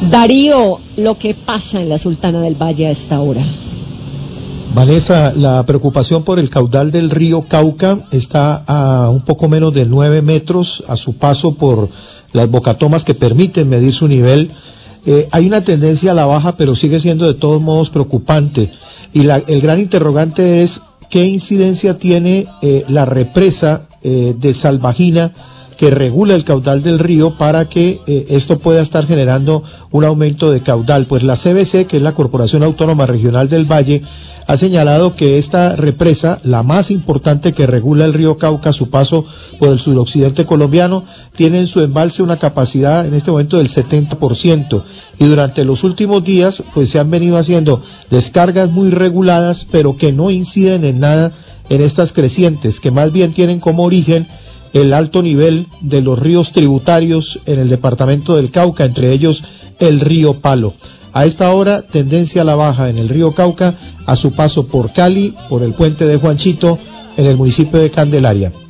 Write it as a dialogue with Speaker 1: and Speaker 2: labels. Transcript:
Speaker 1: Darío, lo que pasa en la Sultana del Valle a esta hora.
Speaker 2: Vanessa, la preocupación por el caudal del río Cauca está a un poco menos de 9 metros a su paso por las bocatomas que permiten medir su nivel. Hay una tendencia a la baja, pero sigue siendo de todos modos preocupante. Y el gran interrogante es qué incidencia tiene la represa de Salvajina, que regula el caudal del río, para que esto pueda estar generando un aumento de caudal. Pues la CBC, que es la Corporación Autónoma Regional del Valle, ha señalado que esta represa, la más importante que regula el río Cauca, su paso por el suroccidente colombiano, tiene en su embalse una capacidad en este momento del 70%, y durante los últimos días pues se han venido haciendo descargas muy reguladas, pero que no inciden en nada en estas crecientes, que más bien tienen como origen el alto nivel de los ríos tributarios en el departamento del Cauca, entre ellos el río Palo. A esta hora, tendencia a la baja en el río Cauca a su paso por Cali, por el puente de Juanchito, en el municipio de Candelaria.